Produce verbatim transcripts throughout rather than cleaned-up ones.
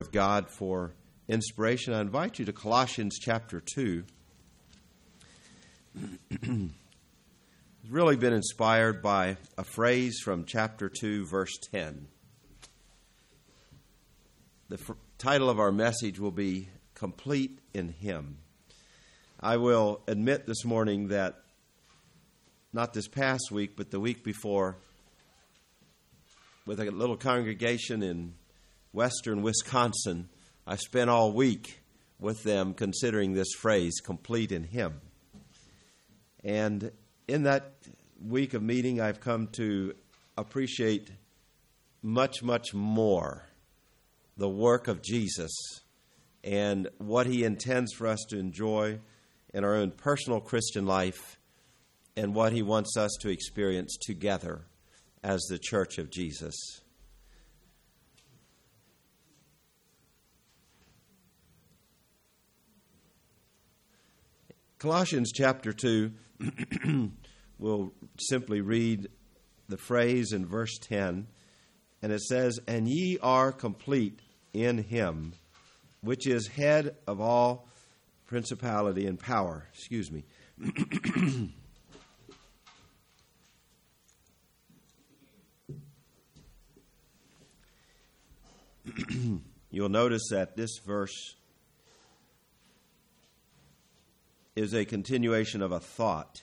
of God for inspiration, I invite you to Colossians chapter two. It's really been inspired by a phrase from chapter two, verse ten. The f- title of our message will be Complete in Him. I will admit this morning that not this past week, but the week before, with a little congregation in western Wisconsin, I spent all week with them considering this phrase, complete in Him. And in that week of meeting, I've come to appreciate much, much more the work of Jesus and what He intends for us to enjoy in our own personal Christian life and what He wants us to experience together as the Church of Jesus. Colossians chapter two, we'll simply read the phrase in verse ten, and it says, "And ye are complete in Him, which is head of all principality and power." Excuse me. You'll notice that this verse is a continuation of a thought.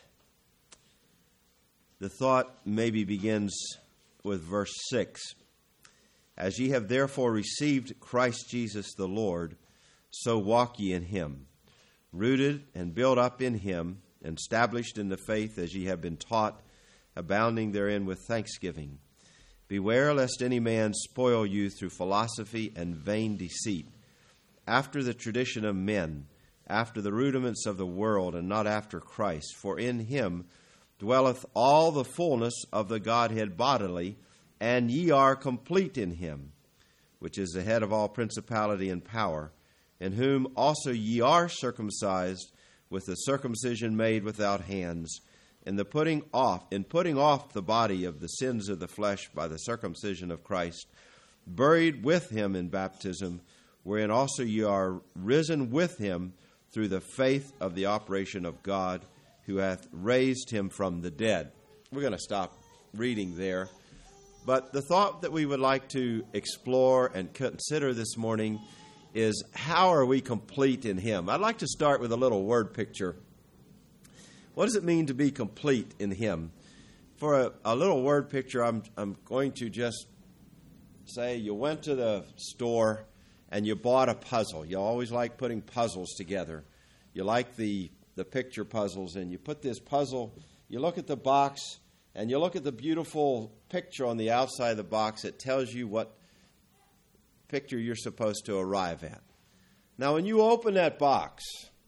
The thought maybe begins with verse six. "As ye have therefore received Christ Jesus the Lord, so walk ye in Him, rooted and built up in Him, and established in the faith as ye have been taught, abounding therein with thanksgiving. Beware lest any man spoil you through philosophy and vain deceit, after the tradition of men, after the rudiments of the world, and not after Christ. For in Him dwelleth all the fullness of the Godhead bodily, and ye are complete in Him, which is the head of all principality and power, in whom also ye are circumcised with the circumcision made without hands, in the putting off, in putting off the body of the sins of the flesh by the circumcision of Christ, buried with Him in baptism, wherein also ye are risen with Him through the faith of the operation of God, who hath raised Him from the dead." We're going to stop reading there. But the thought that we would like to explore and consider this morning is, how are we complete in Him? I'd like to start with a little word picture. What does it mean to be complete in Him? For a, a little word picture, I'm, I'm going to just say you went to the store and you bought a puzzle. You always like putting puzzles together. You like the, the picture puzzles, and you put this puzzle, you look at the box, and you look at the beautiful picture on the outside of the box. It tells you what picture you're supposed to arrive at. Now, when you open that box,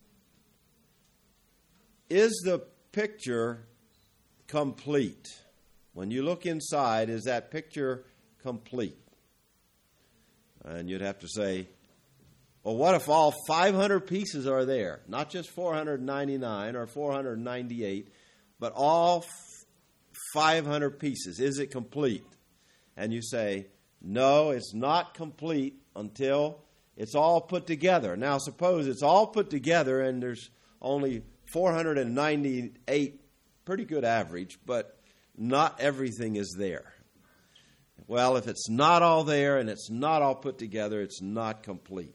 is the picture complete? When you look inside, is that picture complete? And you'd have to say, well, what if all five hundred pieces are there? Not just four hundred ninety-nine or four hundred ninety-eight, but all five hundred pieces. Is it complete? And you say, no, it's not complete until it's all put together. Now, suppose it's all put together and there's only four hundred ninety-eight, pretty good average, but not everything is there. Well, if it's not all there and it's not all put together, it's not complete.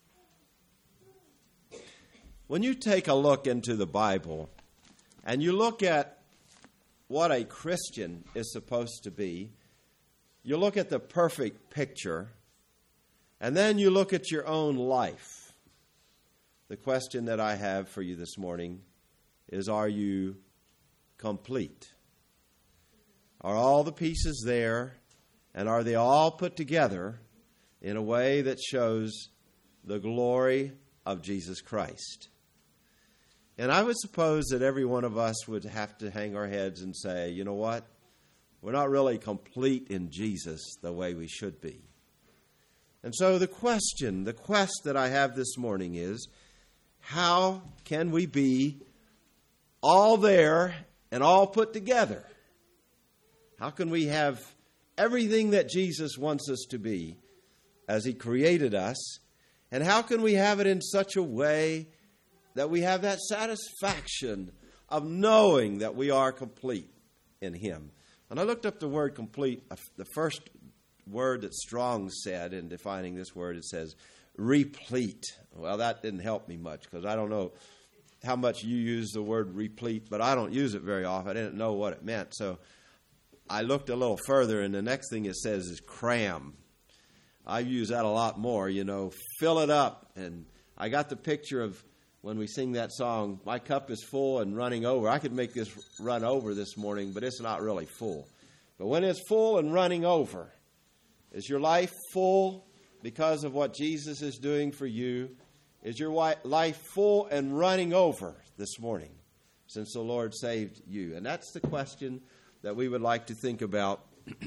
When you take a look into the Bible and you look at what a Christian is supposed to be, you look at the perfect picture, and then you look at your own life. The question that I have for you this morning is, are you complete? Are all the pieces there, and are they all put together in a way that shows the glory of Jesus Christ? And I would suppose that every one of us would have to hang our heads and say, you know what? We're not really complete in Jesus the way we should be. And so the question, the quest that I have this morning is, how can we be all there and all put together? How can we have everything that Jesus wants us to be as he created us. And how can we have it in such a way that we have that satisfaction of knowing that we are complete in him? When I looked up the word complete, the first word that Strong said in defining this word, it says replete. Well, that didn't help me much because I don't know how much you use the word replete, but I don't use it very often. I didn't know what it meant. So I looked a little further, and the next thing it says is cram. I use that a lot more, you know, fill it up. And I got the picture of when we sing that song, my cup is full and running over. I could make this run over this morning, but it's not really full. But when it's full and running over, is your life full because of what Jesus is doing for you? Is your life full and running over this morning since the Lord saved you? And that's the question that we would like to think about.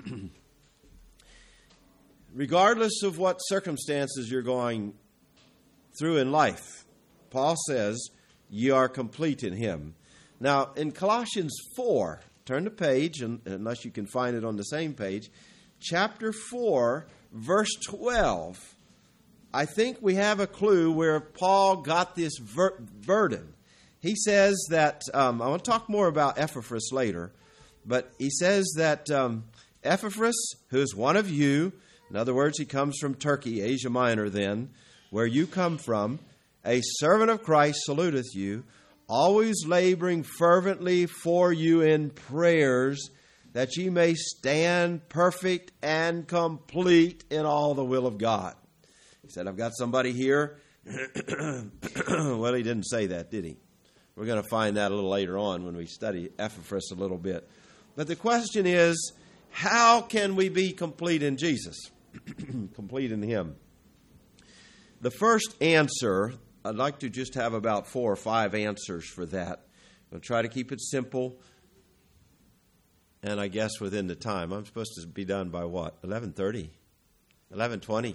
Regardless of what circumstances you're going through in life, Paul says, ye are complete in him. Now, in Colossians four, turn the page, unless you can find it on the same page, chapter four, verse twelve, I think we have a clue where Paul got this ver- burden. He says that, um, I want to talk more about Epaphras later, but he says that um, Epaphras, who is one of you, in other words, he comes from Turkey, Asia Minor then, where you come from, a servant of Christ saluteth you, always laboring fervently for you in prayers, that ye may stand perfect and complete in all the will of God. He said, I've got somebody here. Well, he didn't say that, did he? We're going to find that a little later on when we study Epaphras a little bit. But the question is, how can we be complete in Jesus? Complete in him. The first answer, I'd like to just have about four or five answers for that. I'll try to keep it simple. And I guess within the time. I'm supposed to be done by what? eleven thirty? eleven twenty?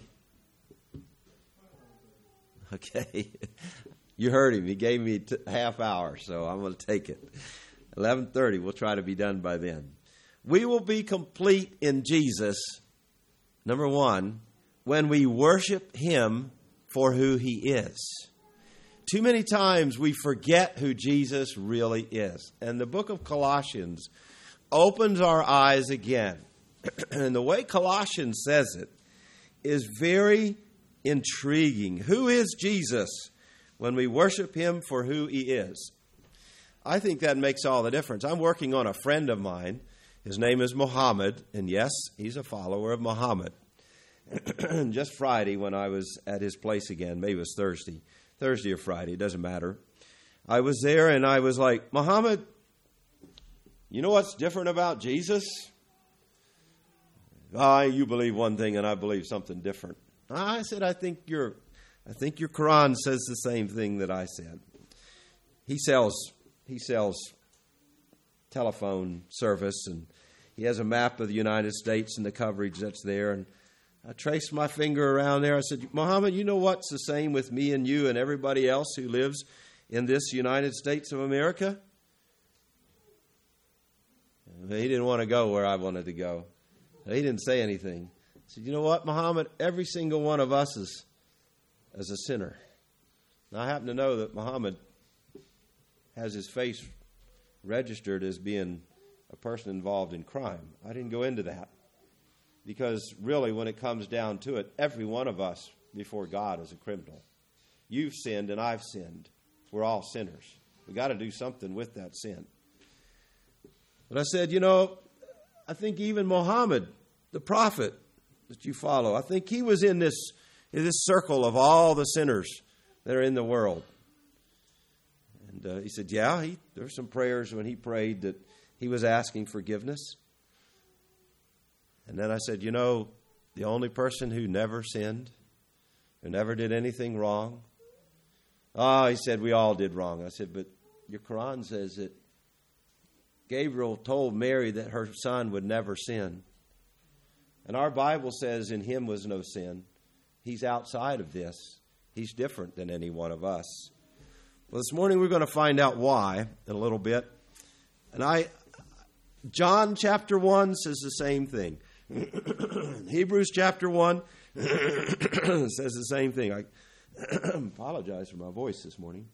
Okay. You heard him. He gave me a half hour, so I'm going to take it. eleven thirty, we'll try to be done by then. We will be complete in Jesus, number one, when we worship him for who he is. Too many times we forget who Jesus really is. And the book of Colossians opens our eyes again. And the way Colossians says it is very intriguing. Who is Jesus when we worship him for who he is? I think that makes all the difference. I'm working on a friend of mine. His name is Muhammad, and yes, he's a follower of Muhammad. Just Friday when I was at his place again, maybe it was Thursday, Thursday or Friday, it doesn't matter. I was there and I was like, Muhammad, you know what's different about Jesus? Ah, you believe one thing and I believe something different. I said, I think your, I think your Quran says the same thing that I said. He sells, he sells telephone service, and he has a map of the United States and the coverage that's there. And I traced my finger around there. I said, Muhammad, you know what's the same with me and you and everybody else who lives in this United States of America? He didn't want to go where I wanted to go. He didn't say anything. I said, you know what, Muhammad? Every single one of us is, is a sinner. Now, I happen to know that Muhammad has his face registered as being a person involved in crime. I didn't go into that. Because really, when it comes down to it, every one of us before God is a criminal. You've sinned and I've sinned. We're all sinners. We've got to do something with that sin. But I said, you know, I think even Muhammad, the prophet that you follow, I think he was in this, in this circle of all the sinners that are in the world. And uh, he said, yeah, he, there were some prayers when he prayed that he was asking forgiveness. And then I said, you know, the only person who never sinned, who never did anything wrong. Oh, he said, we all did wrong. I said, but your Quran says that Gabriel told Mary that her son would never sin. And our Bible says in him was no sin. He's outside of this. He's different than any one of us. Well, this morning we're going to find out why in a little bit. And I, John chapter one says the same thing. Hebrews chapter one, It says the same thing. I apologize for my voice this morning.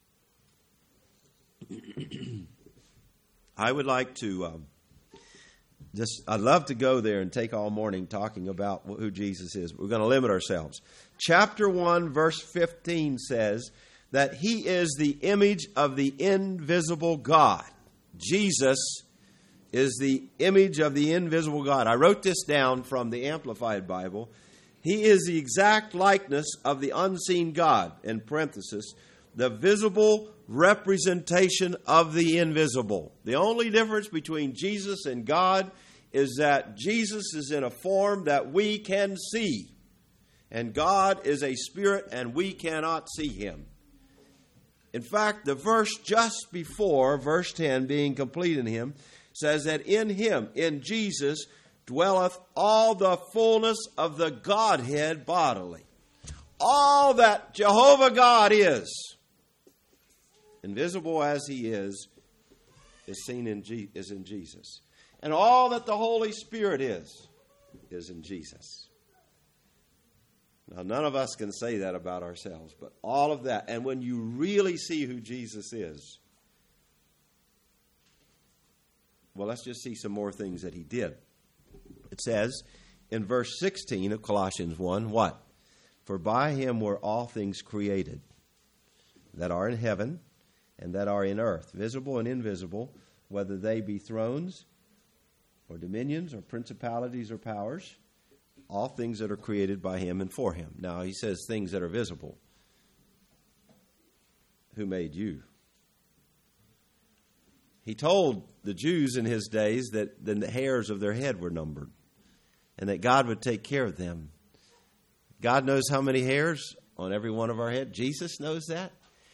I would like to um, just, I'd love to go there and take all morning talking about who Jesus is. But we're going to limit ourselves. Chapter one, verse fifteen says that he is the image of the invisible God. Jesus is the image of the invisible God. I wrote this down from the Amplified Bible. He is the exact likeness of the unseen God, in parenthesis, the visible representation of the invisible. The only difference between Jesus and God is that Jesus is in a form that we can see, and God is a spirit and we cannot see him. In fact, the verse just before, verse ten, being complete in him, says that in him, in Jesus, dwelleth all the fullness of the Godhead bodily. All that Jehovah God is, invisible as he is, is seen in Je- is in Jesus. And all that the Holy Spirit is, is in Jesus. Now, none of us can say that about ourselves, but all of that. And when you really see who Jesus is, well, let's just see some more things that he did. It says in verse sixteen of Colossians one, what? For by him were all things created, that are in heaven and that are in earth, visible and invisible, whether they be thrones or dominions or principalities or powers, all things that are created by him and for him. Now, he says things that are visible. Who made you? He told the Jews in his days that the hairs of their head were numbered and that God would take care of them. God knows how many hairs on every one of our head. Jesus knows that.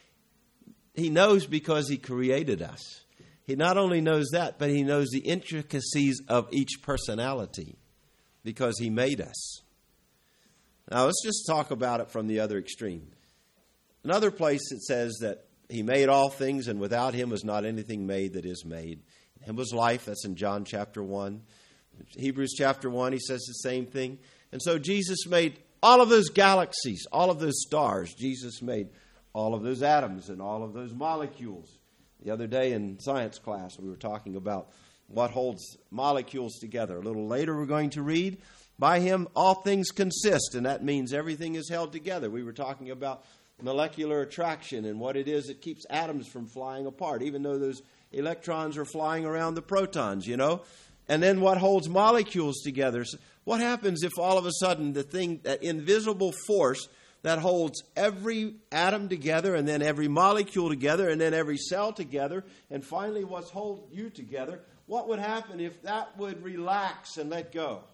He knows because he created us. He not only knows that, but he knows the intricacies of each personality because he made us. Now, let's just talk about it from the other extreme. Another place it says that he made all things, and without him was not anything made that is made. Him was life. That's in John chapter one. Hebrews chapter one, he says the same thing. And so Jesus made all of those galaxies, all of those stars. Jesus made all of those atoms and all of those molecules. The other day in science class, we were talking about what holds molecules together. A little later, we're going to read, by him all things consist, and that means everything is held together. We were talking about molecular attraction and what it is that keeps atoms from flying apart, even though those electrons are flying around the protons, you know. And then what holds molecules together. So what happens if all of a sudden the thing, that invisible force that holds every atom together and then every molecule together and then every cell together and finally what's hold you together, what would happen if that would relax and let go?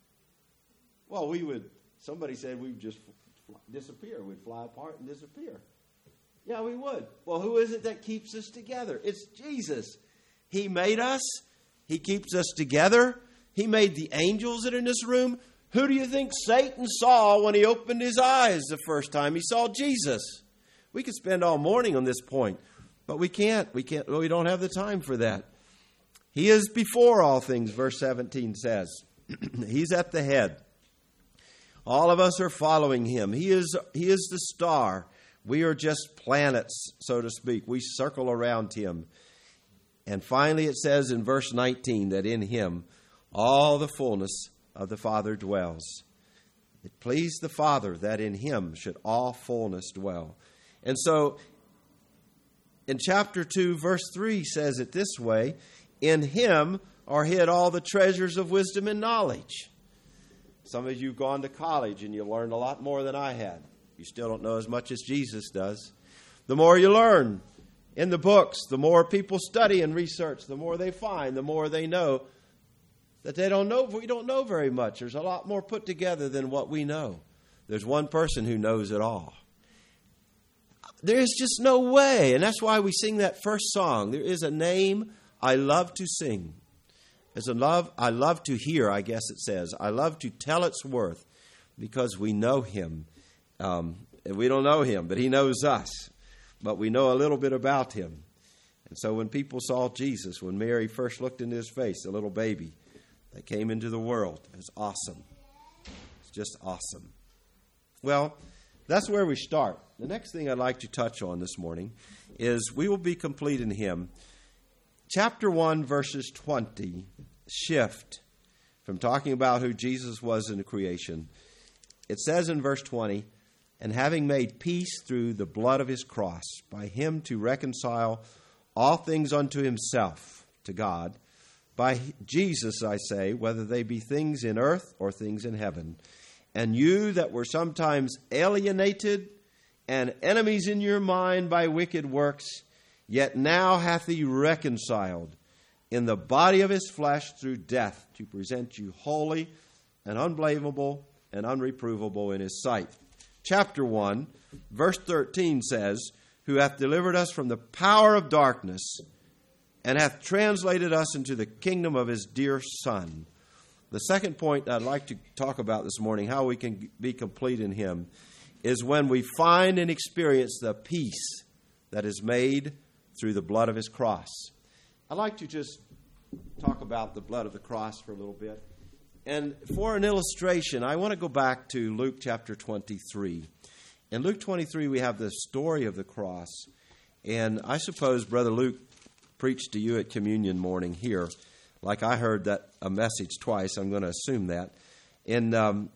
Well, we would, somebody said we would just disappear. We'd fly apart and disappear. Yeah, we would. Well, who is it that keeps us together? It's Jesus. He made us. He keeps us together. He made the angels that are in this room. Who do you think Satan saw when he opened his eyes the first time he saw Jesus? We could spend all morning on this point, but we can't. We can't. We don't have the time for that. He is before all things, verse seventeen says. He's at the head. All of us are following him. He is, he is the star. We are just planets, so to speak. We circle around him. And finally it says in verse nineteen that in him all the fullness of the Father dwells. It pleased the Father that in him should all fullness dwell. And so in chapter two, verse three says it this way, in him are hid all the treasures of wisdom and knowledge. Some of you have gone to college and you learned a lot more than I had. You still don't know as much as Jesus does. The more you learn in the books, the more people study and research, the more they find, the more they know that they don't know. We don't know very much. There's a lot more put together than what we know. There's one person who knows it all. There's just no way. And that's why we sing that first song. There is a name I love to sing. There's a love I love to hear, I guess it says. I love to tell its worth because we know him. Um, and we don't know him, but he knows us. But we know a little bit about him. And so when people saw Jesus, when Mary first looked into his face, the little baby that came into the world, it was awesome. It's just awesome. Well, that's where we start. The next thing I'd like to touch on this morning is we will be complete in Him. Chapter one, verses twenty, shift from talking about who Jesus was in the creation. It says in verse twenty, and having made peace through the blood of His cross, by Him to reconcile all things unto Himself, to God, by Jesus, I say, whether they be things in earth or things in heaven. And you that were sometimes alienated and enemies in your mind by wicked works, yet now hath He reconciled in the body of His flesh through death, to present you holy and unblameable and unreprovable in His sight. Chapter one, verse thirteen says, who hath delivered us from the power of darkness, and hath translated us into the kingdom of His dear Son. The second point I'd like to talk about this morning, how we can be complete in Him, is when we find and experience the peace that is made through the blood of His cross. I'd like to just talk about the blood of the cross for a little bit. And for an illustration, I want to go back to Luke chapter twenty-three. In Luke twenty-three, we have the story of the cross. And I suppose Brother Luke preached to you at communion morning here. Like I heard that a message twice, I'm going to assume that. In, um,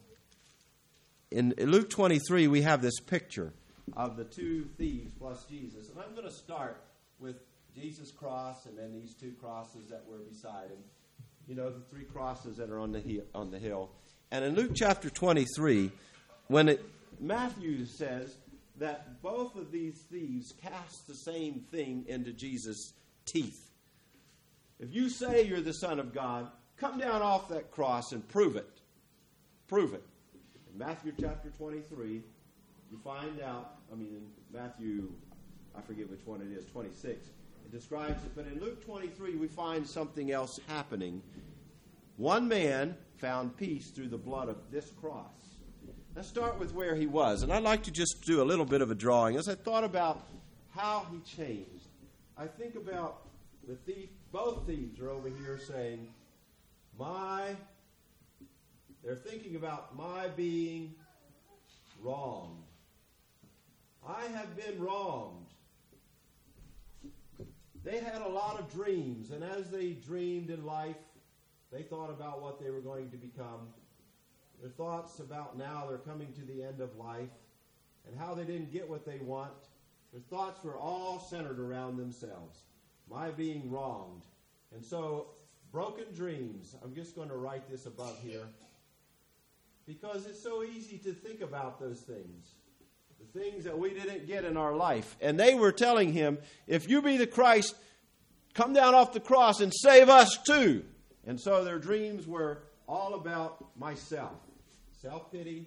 in Luke twenty-three, we have this picture of the two thieves plus Jesus. And I'm going to start with Jesus' cross and then these two crosses that were beside Him. You know, the three crosses that are on the hill, on the hill. And in Luke chapter twenty-three, when it, Matthew says that both of these thieves cast the same thing into Jesus' teeth. If you say you're the Son of God, come down off that cross and prove it. Prove it. In Matthew chapter twenty-three, you find out, I mean, in Matthew, I forget which one it is, twenty-six, it describes it. But in Luke twenty-three, we find something else happening. One man found peace through the blood of this cross. Let's start with where he was. And I'd like to just do a little bit of a drawing. As I thought about how he changed, I think about the thief. Both thieves are over here saying, my, they're thinking about my being wronged. I have been wronged. They had a lot of dreams, and as they dreamed in life, they thought about what they were going to become. Their thoughts about now they're coming to the end of life and how they didn't get what they want. Their thoughts were all centered around themselves. My being wronged. And so, broken dreams. I'm just going to write this above here because it's so easy to think about those things. The things that we didn't get in our life. And they were telling him, if you be the Christ, come down off the cross and save us too. And so their dreams were all about myself. Self-pity.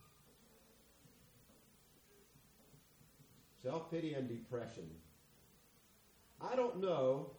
Self-pity and depression. I don't know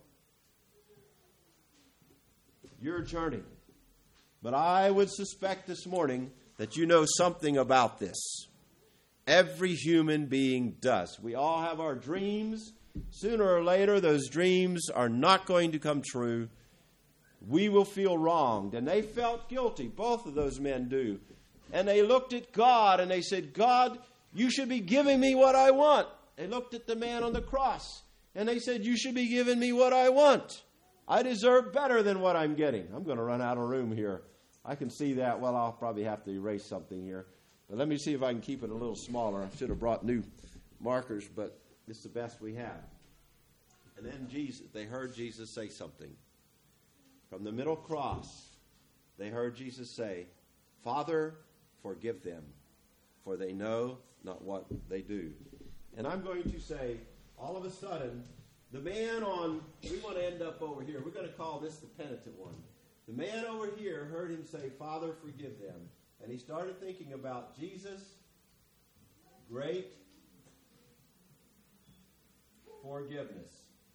your journey, but I would suspect this morning that you know something about this. Every human being does. We all have our dreams. Sooner or later, those dreams are not going to come true. We will feel wronged. And they felt guilty. Both of those men do. And they looked at God and they said, God, you should be giving me what I want. They looked at the man on the cross and they said, you should be giving me what I want. I deserve better than what I'm getting. I'm going to run out of room here. I can see that. Well, I'll probably have to erase something here. But let me see if I can keep it a little smaller. I should have brought new markers, but it's the best we have. And then Jesus, they heard Jesus say something. From the middle cross, they heard Jesus say, Father, forgive them, for they know not what they do. And I'm going to say, all of a sudden, the man on, we want to end up over here. We're going to call this the penitent one. The man over here heard him say, Father, forgive them. And he started thinking about Jesus, great forgiveness.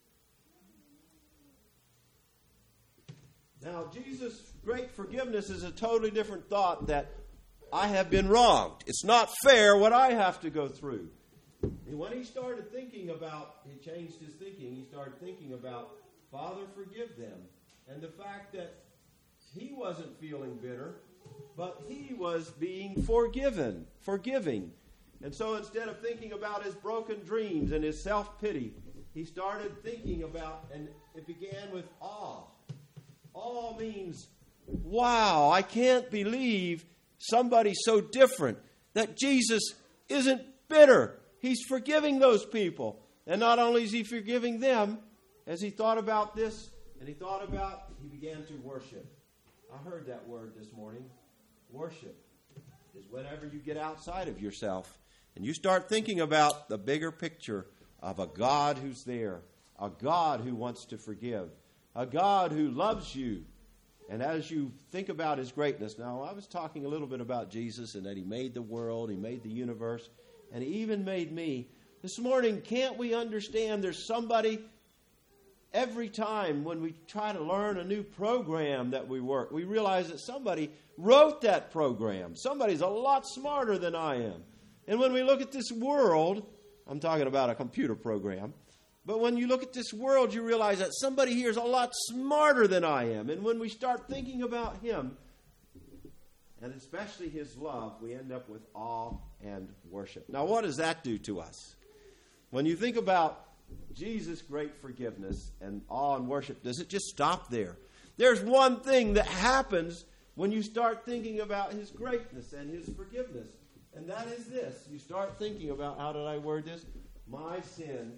Now, Jesus' great forgiveness is a totally different thought that I have been wronged. It's not fair what I have to go through. And when he started thinking about, he changed his thinking, he started thinking about, Father, forgive them. And the fact that he wasn't feeling bitter, but he was being forgiven, forgiving. And so instead of thinking about his broken dreams and his self-pity, he started thinking about, and it began with awe. Awe means, wow, I can't believe somebody so different, that Jesus isn't bitter. He's forgiving those people. And not only is he forgiving them, as he thought about this, and he thought about, he began to worship. I heard that word this morning. Worship is whenever you get outside of yourself and you start thinking about the bigger picture of a God who's there, a God who wants to forgive, a God who loves you. And as you think about his greatness, now I was talking a little bit about Jesus and that he made the world, he made the universe, and he even made me. This morning, can't we understand there's somebody every time when we try to learn a new program that we work, we realize that somebody wrote that program. Somebody's a lot smarter than I am. And when we look at this world, I'm talking about a computer program, but when you look at this world, you realize that somebody here is a lot smarter than I am. And when we start thinking about him, and especially his love, we end up with awe and worship. Now, what does that do to us? When you think about Jesus' great forgiveness and awe and worship, does it just stop there? There's one thing that happens when you start thinking about his greatness and his forgiveness. And that is this. You start thinking about, how did I word this? My sin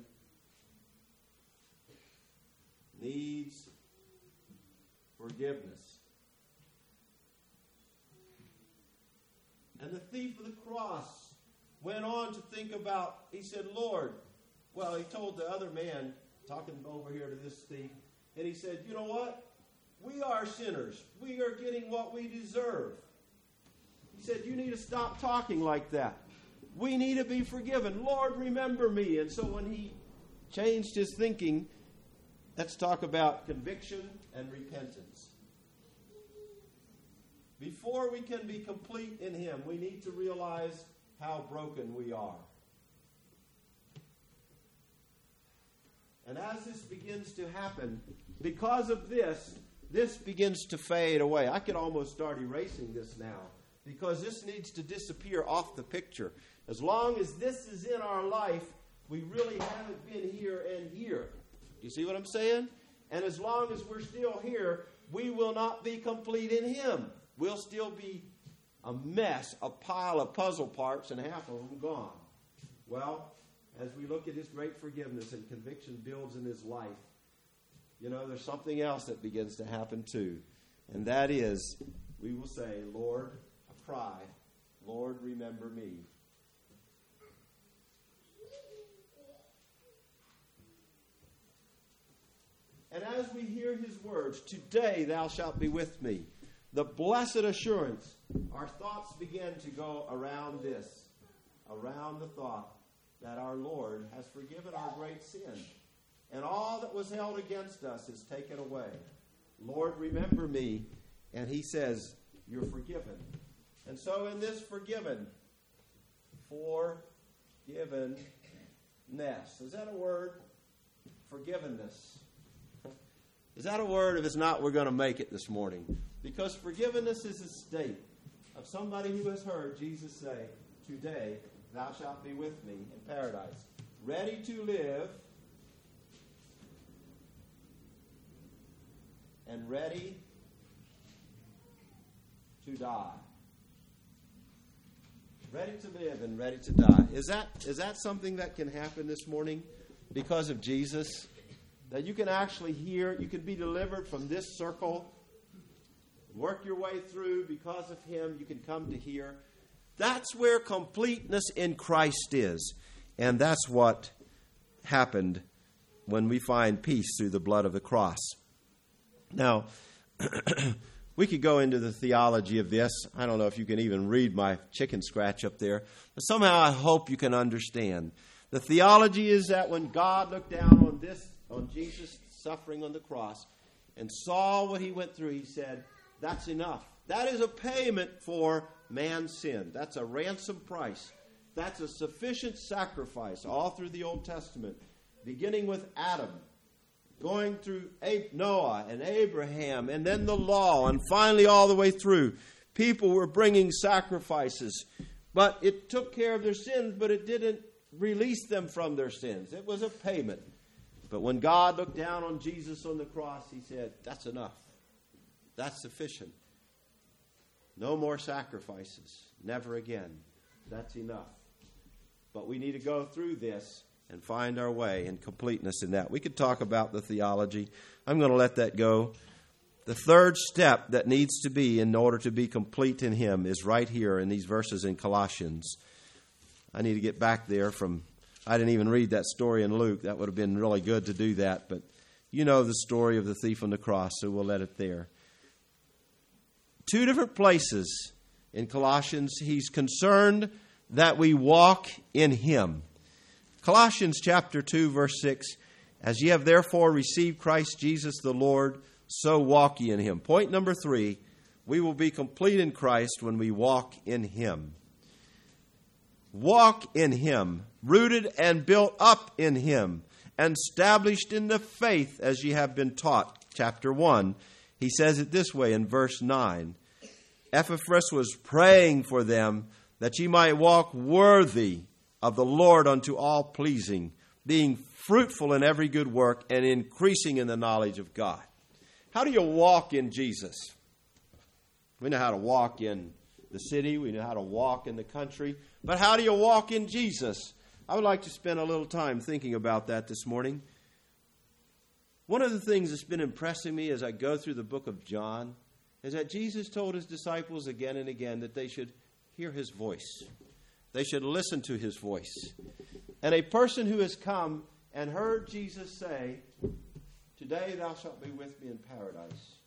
needs forgiveness. And the thief of the cross went on to think about, he said, Lord, well, he told the other man, talking over here to this thief, and he said, you know what? We are sinners. We are getting what we deserve. He said, you need to stop talking like that. We need to be forgiven. Lord, remember me. And so when he changed his thinking, let's talk about conviction and repentance. Before we can be complete in him, we need to realize how broken we are. And as this begins to happen, because of this, this begins to fade away. I could almost start erasing this now, because this needs to disappear off the picture. As long as this is in our life, we really haven't been here and here. You see what I'm saying? And as long as we're still here, we will not be complete in him. We'll still be a mess, a pile of puzzle parts, and half of them gone. Well, as we look at his great forgiveness and conviction builds in his life, you know, there's something else that begins to happen too. And that is, we will say, Lord, I cry, Lord, remember me. And as we hear his words, today thou shalt be with me, the blessed assurance, our thoughts begin to go around this, around the thought that our Lord has forgiven our great sin. And all that was held against us is taken away. Lord, remember me. And he says, you're forgiven. And so in this forgiven, forgivenness. Is that a word? Forgiveness. Is that a word? If it's not, we're going to make it this morning. Because forgiveness is a state of somebody who has heard Jesus say, today thou shalt be with me in paradise, ready to live and ready to die. Ready to live and ready to die. Is that is that something that can happen this morning because of Jesus? That you can actually hear, you can be delivered from this circle, work your way through because of him, you can come to here. That's where completeness in Christ is. And that's what happened when we find peace through the blood of the cross. Now, we could go into the theology of this. I don't know if you can even read my chicken scratch up there. But somehow I hope you can understand. The theology is that when God looked down on this, on Jesus suffering on the cross, and saw what he went through, he said, that's enough. That is a payment for man's sin. That's a ransom price. That's a sufficient sacrifice all through the Old Testament, beginning with Adam, going through Noah and Abraham, and then the law, and finally all the way through. People were bringing sacrifices, but it took care of their sins, but it didn't release them from their sins. It was a payment. But when God looked down on Jesus on the cross, he said, that's enough. That's sufficient. No more sacrifices. Never again. That's enough. But we need to go through this and find our way and completeness in that. We could talk about the theology. I'm going to let that go. The third step that needs to be in order to be complete in him is right here in these verses in Colossians. I need to get back there from, I didn't even read that story in Luke. That would have been really good to do that. But you know the story of the thief on the cross, so we'll let it there. Two different places in Colossians, he's concerned that we walk in him. Colossians chapter two, verse six, as ye have therefore received Christ Jesus the Lord, so walk ye in him. Point number three, we will be complete in Christ when we walk in him. Walk in him, rooted and built up in him, and established in the faith as ye have been taught. Chapter one, he says it this way in verse nine. Epaphras was praying for them that ye might walk worthy of the Lord unto all pleasing, being fruitful in every good work and increasing in the knowledge of God. How do you walk in Jesus? We know how to walk in the city. We know how to walk in the country. But how do you walk in Jesus? I would like to spend a little time thinking about that this morning. One of the things that's been impressing me as I go through the book of John is that Jesus told his disciples again and again that they should hear his voice. They should listen to his voice. And a person who has come and heard Jesus say, today thou shalt be with me in paradise,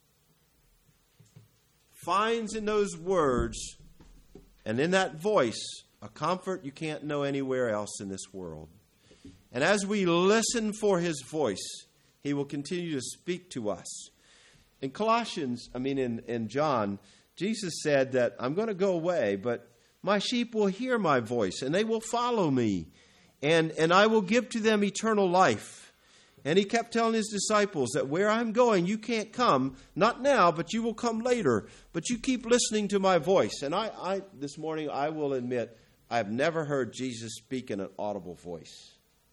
finds in those words and in that voice a comfort you can't know anywhere else in this world. And as we listen for his voice, he will continue to speak to us. In Colossians, I mean in, in John, Jesus said that I'm going to go away, but my sheep will hear my voice and they will follow me. And, and I will give to them eternal life. And he kept telling his disciples that where I'm going, you can't come. Not now, but you will come later. But you keep listening to my voice. And I, I this morning, I will admit, I've never heard Jesus speak in an audible voice.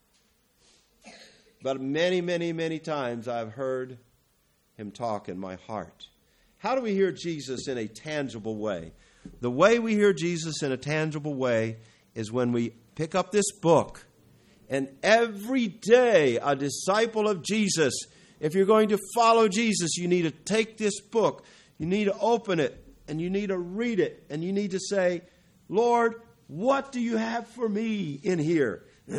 But many, many, many times I've heard him talk in my heart. How do we hear Jesus in a tangible way? The way we hear Jesus in a tangible way is when we pick up this book. And every day, a disciple of Jesus, if you're going to follow Jesus, you need to take this book. You need to open it, and you need to read it, and you need to say, Lord, what do you have for me in here?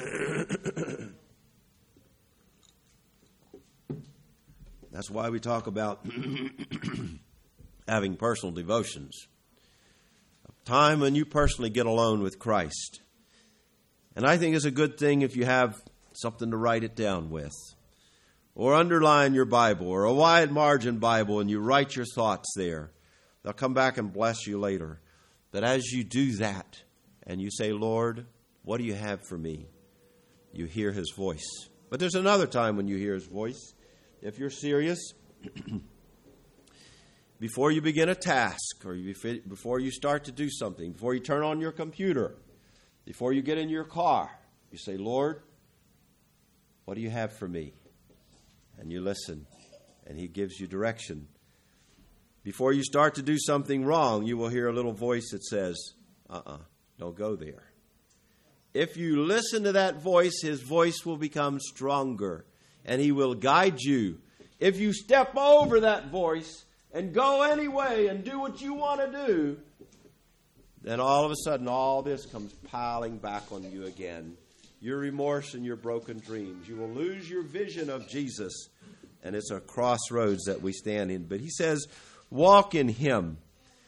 That's why we talk about having personal devotions. A time when you personally get alone with Christ. And I think it's a good thing if you have something to write it down with. Or underline your Bible or a wide margin Bible and you write your thoughts there. They'll come back and bless you later. But as you do that and you say, Lord, what do you have for me? You hear his voice. But there's another time when you hear his voice. If you're serious, before you begin a task or you, before you start to do something, before you turn on your computer, before you get in your car, you say, Lord, what do you have for me? And you listen, and he gives you direction. Before you start to do something wrong, you will hear a little voice that says, uh-uh, don't go there. If you listen to that voice, his voice will become stronger, and he will guide you. If you step over that voice and go anyway and do what you want to do, then all of a sudden all this comes piling back on you again. Your remorse and your broken dreams. You will lose your vision of Jesus. And it's a crossroads that we stand in. But he says, walk in him.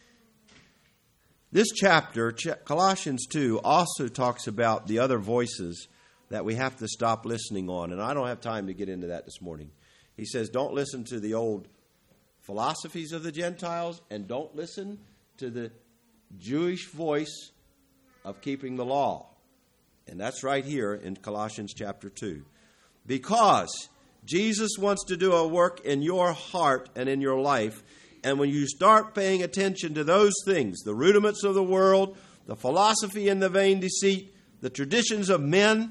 This chapter, Colossians two, also talks about the other voices that we have to stop listening on. And I don't have time to get into that this morning. He says, don't listen to the old philosophies of the Gentiles and don't listen to the Jewish voice of keeping the law. And that's right here in Colossians chapter two. Because Jesus wants to do a work in your heart and in your life. And when you start paying attention to those things, the rudiments of the world, the philosophy and the vain deceit, the traditions of men,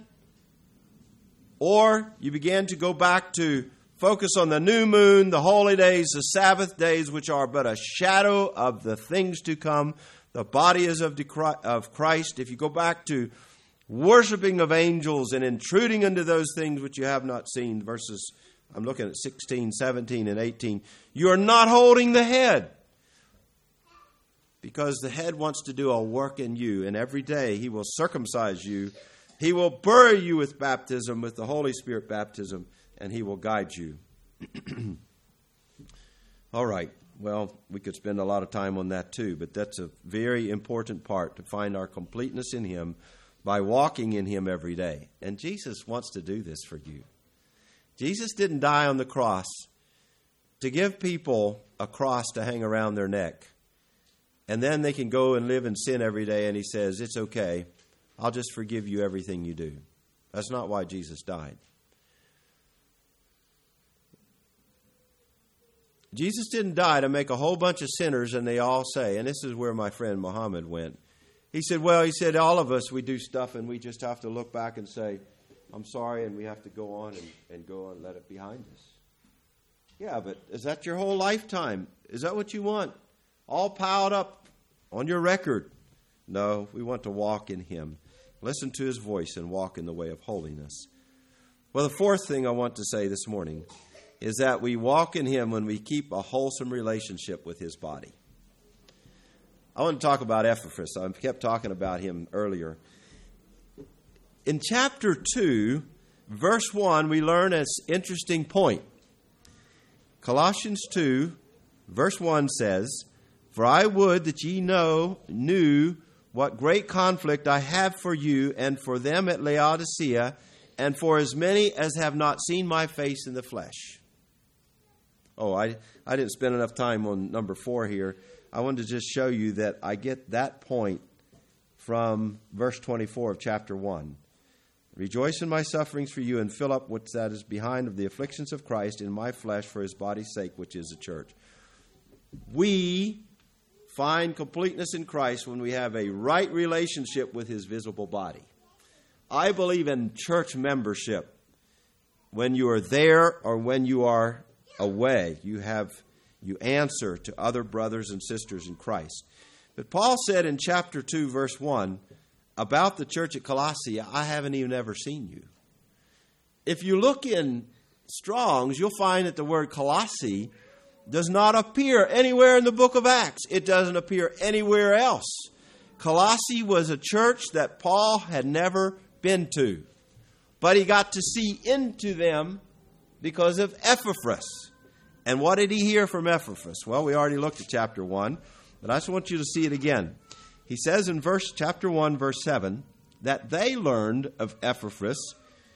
or you begin to go back to focus on the new moon, the holy days, the Sabbath days, which are but a shadow of the things to come. The body is of Christ. If you go back to worshiping of angels and intruding into those things which you have not seen, verses, I'm looking at sixteen, seventeen, and eighteen, you are not holding the head. Because the head wants to do a work in you, and every day he will circumcise you. He will bury you with baptism, with the Holy Spirit baptism, and he will guide you. All right. Well, we could spend a lot of time on that too, but that's a very important part, to find our completeness in him by walking in him every day. And Jesus wants to do this for you. Jesus didn't die on the cross to give people a cross to hang around their neck, and then they can go and live in sin every day, and he says, it's okay, I'll just forgive you everything you do. That's not why Jesus died. Jesus didn't die to make a whole bunch of sinners and they all say, and this is where my friend Muhammad went. He said, well, he said, all of us, we do stuff and we just have to look back and say, I'm sorry, and we have to go on and, and go and let it behind us. Yeah, but is that your whole lifetime? Is that what you want? All piled up on your record? No, we want to walk in him. Listen to his voice and walk in the way of holiness. Well, the fourth thing I want to say this morning is that we walk in him when we keep a wholesome relationship with his body. I want to talk about Epaphras. I kept talking about him earlier. In chapter two, verse one, we learn an interesting point. Colossians two, verse one says, for I would that ye know, knew what great conflict I have for you and for them at Laodicea, and for as many as have not seen my face in the flesh. Oh, I, I didn't spend enough time on number four here. I wanted to just show you that I get that point from verse twenty-four of chapter one. Rejoice in my sufferings for you, and fill up what that is behind of the afflictions of Christ in my flesh for his body's sake, which is the church. We find completeness in Christ when we have a right relationship with his visible body. I believe in church membership. When you are there or when you are away, you have you answer to other brothers and sisters in Christ. But Paul said in chapter two, verse one, about the church at Colossae, I haven't even ever seen you. If you look in Strong's, you'll find that the word Colossae does not appear anywhere in the book of Acts. It doesn't appear anywhere else. Colossae was a church that Paul had never been to, but he got to see into them because of Epaphras. And what did he hear from Epaphras? Well, we already looked at chapter one, but I just want you to see it again. He says in verse chapter one, verse seven, that they learned of Epaphras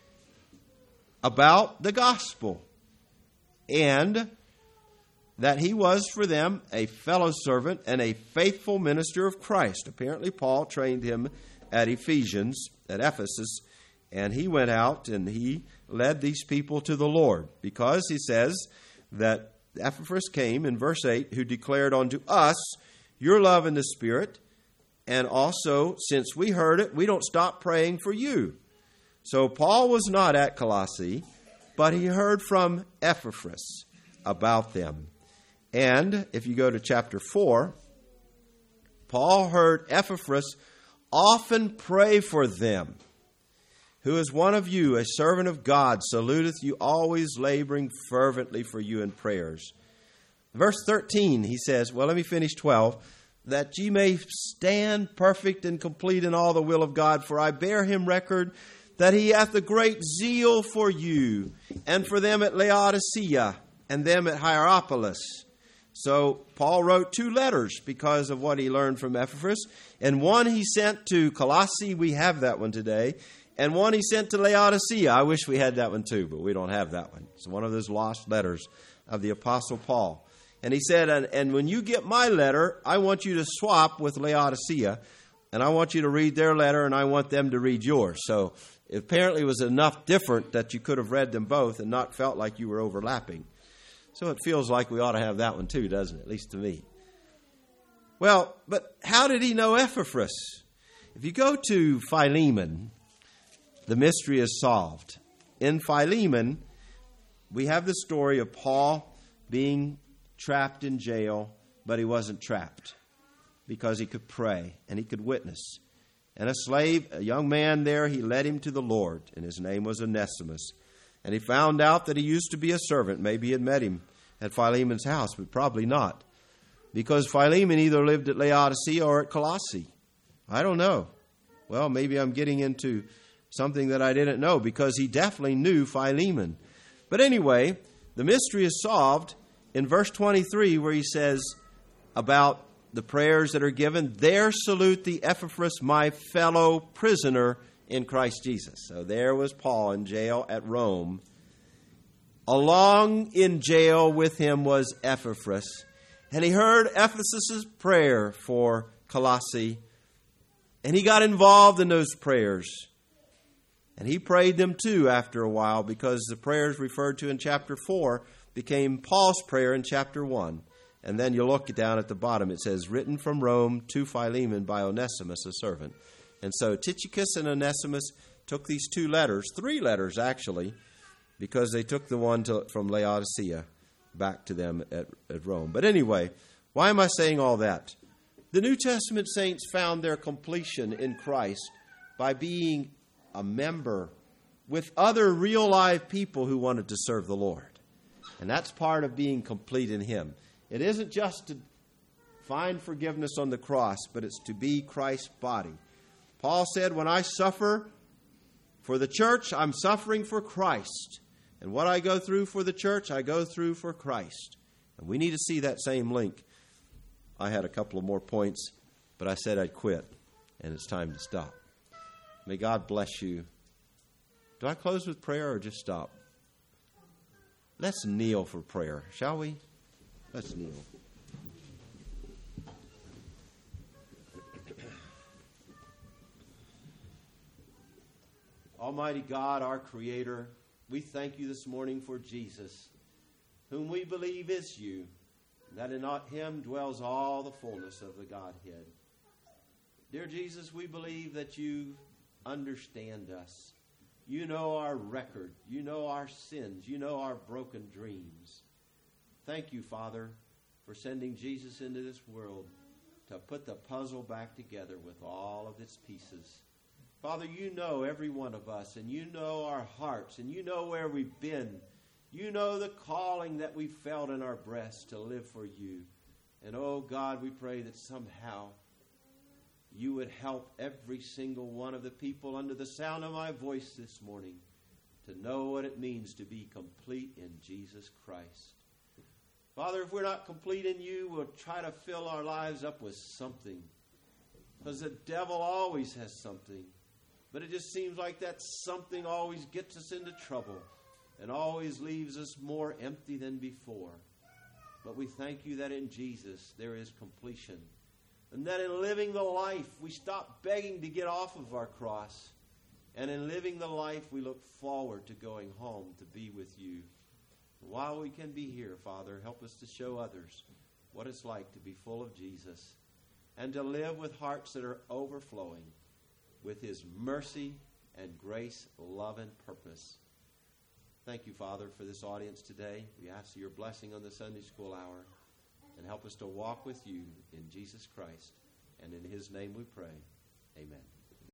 about the gospel, and that he was for them a fellow servant and a faithful minister of Christ. Apparently, Paul trained him at Ephesians, at Ephesus, and he went out and he led these people to the Lord, because he says that Epaphras came in verse eight, who declared unto us your love in the Spirit, and also, since we heard it, we don't stop praying for you. So Paul was not at Colossae, but he heard from Epaphras about them. And if you go to chapter four, Paul heard Epaphras often pray for them. Who is one of you, a servant of God, saluteth you, always laboring fervently for you in prayers. Verse thirteen, he says, well, let me finish twelve. That ye may stand perfect and complete in all the will of God, for I bear him record that he hath a great zeal for you, and for them at Laodicea, and them at Hierapolis. So Paul wrote two letters because of what he learned from Epaphras. And one he sent to Colossae, we have that one today. And one he sent to Laodicea. I wish we had that one too, but we don't have that one. It's one of those lost letters of the Apostle Paul. And he said, and, and when you get my letter, I want you to swap with Laodicea. And I want you to read their letter, and I want them to read yours. So apparently it was enough different that you could have read them both and not felt like you were overlapping. So it feels like we ought to have that one too, doesn't it? At least to me. Well, but how did he know Epaphras? If you go to Philemon, the mystery is solved. In Philemon, we have the story of Paul being trapped in jail, but he wasn't trapped because he could pray and he could witness. And a slave, a young man there, he led him to the Lord, and his name was Onesimus. And he found out that he used to be a servant. Maybe he had met him at Philemon's house, but probably not, because Philemon either lived at Laodicea or at Colossae. I don't know. Well, maybe I'm getting into something that I didn't know, because he definitely knew Philemon. But anyway, the mystery is solved in verse twenty-three, where he says about the prayers that are given. There salute the Epaphras, my fellow prisoner in Christ Jesus. So there was Paul in jail at Rome. Along in jail with him was Epaphras. And he heard Ephesus' prayer for Colossae. And he got involved in those prayers. And he prayed them too after a while, because the prayers referred to in chapter four became Paul's prayer in chapter one. And then you look down at the bottom, it says, written from Rome to Philemon by Onesimus, a servant. And so Tychicus and Onesimus took these two letters, three letters actually, because they took the one to, from Laodicea back to them at, at Rome. But anyway, why am I saying all that? The New Testament saints found their completion in Christ by being a member with other real live people who wanted to serve the Lord. And that's part of being complete in Him. It isn't just to find forgiveness on the cross, but it's to be Christ's body. Paul said, when I suffer for the church, I'm suffering for Christ. And what I go through for the church, I go through for Christ. And we need to see that same link. I had a couple of more points, but I said I'd quit, and it's time to stop. May God bless you. Do I close with prayer or just stop? Let's kneel for prayer, shall we? Let's kneel. Almighty God, our Creator, we thank you this morning for Jesus, whom we believe is you, and that in him dwells all the fullness of the Godhead. Dear Jesus, we believe that you understand us. You know our record. You know our sins. You know our broken dreams. Thank you, Father, for sending Jesus into this world to put the puzzle back together with all of its pieces. Father, you know every one of us, and you know our hearts, and you know where we've been. You know the calling that we felt in our breasts to live for you. And, oh, God, we pray that somehow you would help every single one of the people under the sound of my voice this morning to know what it means to be complete in Jesus Christ. Father, if we're not complete in you, we'll try to fill our lives up with something. Because the devil always has something. But it just seems like that something always gets us into trouble and always leaves us more empty than before. But we thank you that in Jesus there is completion. And that in living the life, we stop begging to get off of our cross. And in living the life, we look forward to going home to be with you. While we can be here, Father, help us to show others what it's like to be full of Jesus and to live with hearts that are overflowing with his mercy and grace, love, and purpose. Thank you, Father, for this audience today. We ask your blessing on the Sunday school hour and help us to walk with you in Jesus Christ. And in his name we pray. Amen.